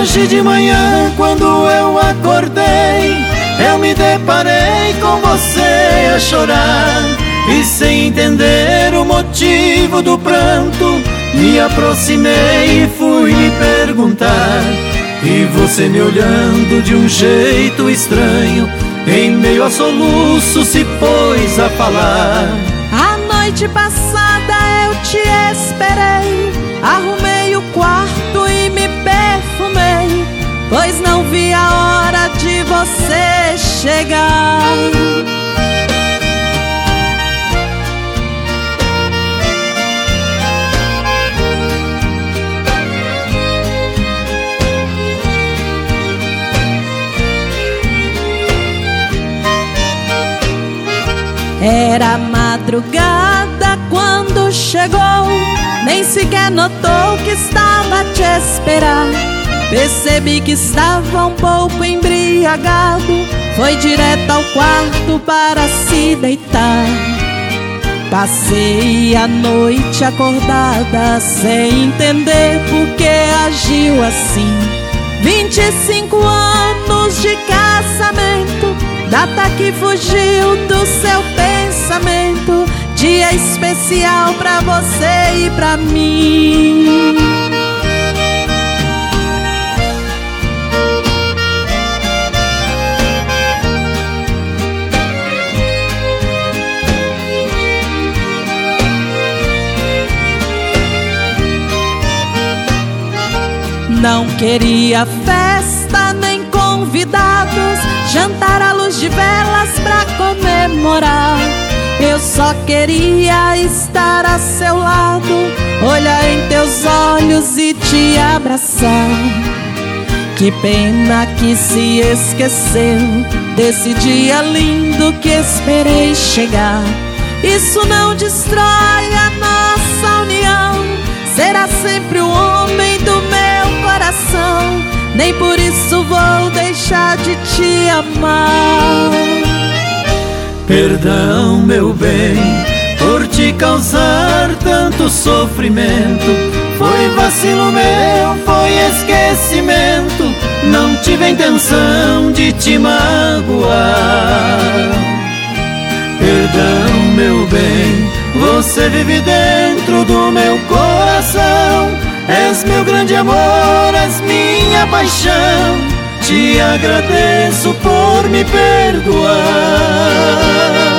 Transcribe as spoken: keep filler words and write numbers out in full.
Hoje de manhã, quando eu acordei, eu me deparei com você a chorar. E sem entender o motivo do pranto, me aproximei e fui lhe perguntar. E você me olhando de um jeito estranho, em meio a soluço se pôs a falar. A noite passada eu te esperei, arrumei o quarto e me perfumei, pois não vi a hora de você chegar. Era madrugada quando chegou, nem sequer notou que estava a te esperar. Percebi que estava um pouco embriagado, foi direto ao quarto para se deitar. Passei a noite acordada, sem entender por que agiu assim. Vinte e cinco anos de casamento, data que fugiu do seu pensamento, dia especial pra você e pra mim. Não queria festa nem convidados, jantar à luz de velas pra comemorar. Eu só queria estar a seu lado, olhar em teus olhos e te abraçar. Que pena que se esqueceu desse dia lindo que esperei chegar. Isso não destrói a nossa união, será sempre o homem do meu coração, nem por isso vou deixar de te amar. Perdão, meu bem, por te causar tanto sofrimento. Foi vacilo meu, foi esquecimento, não tive a intenção de te magoar. Perdão, meu bem, você vive dentro do meu coração. És meu grande amor, és minha paixão. Te agradeço por me perdoar.